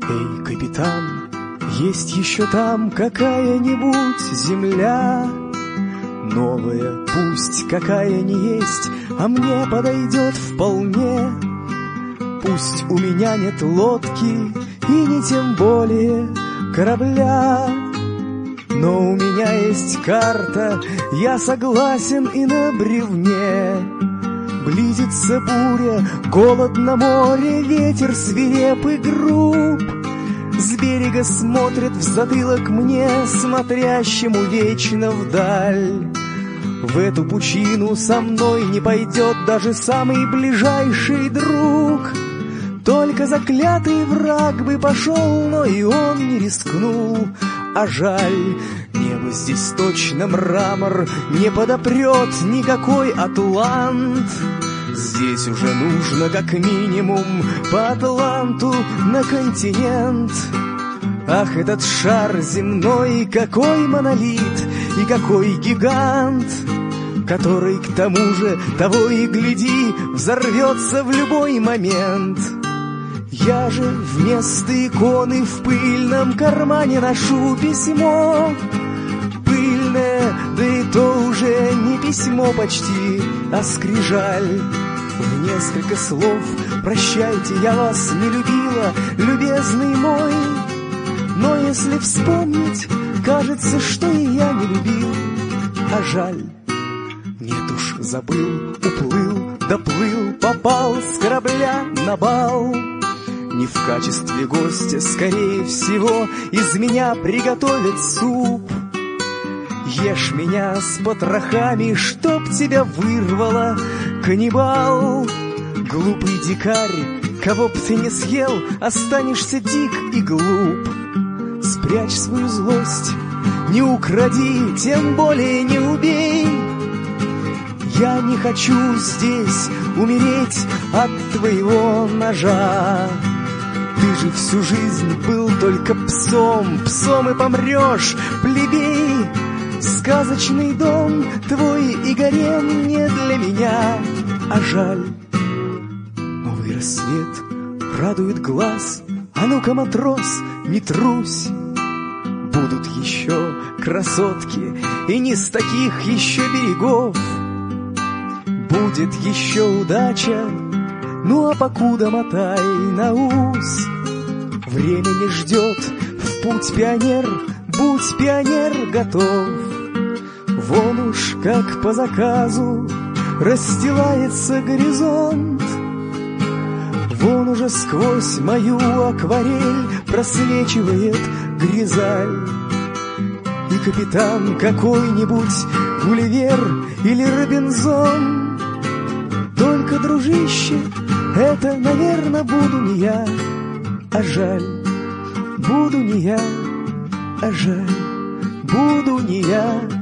Эй, капитан, есть еще там какая-нибудь земля, новая, пусть какая не есть, а мне подойдет вполне. Пусть у меня нет лодки и не тем более корабля, но у меня есть карта, я согласен и на бревне. Близится буря, голод на море, ветер свирепый груб. С берега смотрит в затылок мне, смотрящему вечно вдаль. В эту пучину со мной не пойдет даже самый ближайший друг. Только заклятый враг бы пошел, но и он не рискнул. А жаль, небо здесь точно мрамор, не подопрет никакой атлант. Здесь уже нужно как минимум по Атланту на континент. Ах, этот шар земной, какой монолит и какой гигант, который к тому же, того и гляди, взорвется в любой момент. Я же вместо иконы в пыльном кармане ношу письмо. Пыльное, да и то уже не письмо почти, а скрижаль. В несколько слов прощайте, я вас не любила, любезный мой. Но если вспомнить, кажется, что и я не любил, а жаль. Нет уж, забыл, уплыл, доплыл, попал с корабля на бал. Не в качестве гостя, скорее всего, из меня приготовят суп. Ешь меня с потрохами, чтоб тебя вырвало, каннибал. Глупый дикарь, кого б ты не съел, останешься дик и глуп. Спрячь свою злость, не укради, тем более не убей. Я не хочу здесь умереть от твоего ножа. Ты же всю жизнь был только псом, псом и помрешь, плебей. Сказочный дом твой и гарем не для меня, а жаль. Новый рассвет радует глаз, а ну-ка, матрос, не трусь. Будут еще красотки, и не с таких еще берегов. Будет еще удача, ну а покуда мотай на ус. Время не ждет, в путь пионер, будь пионер готов. Вон уж как по заказу расстилается горизонт. Вон уже сквозь мою акварель просвечивает гризаль. И капитан какой-нибудь, Гулливер или Робинзон. Только, дружище, это, наверное, буду не я, а жаль. Буду не я, а жаль. Буду не я,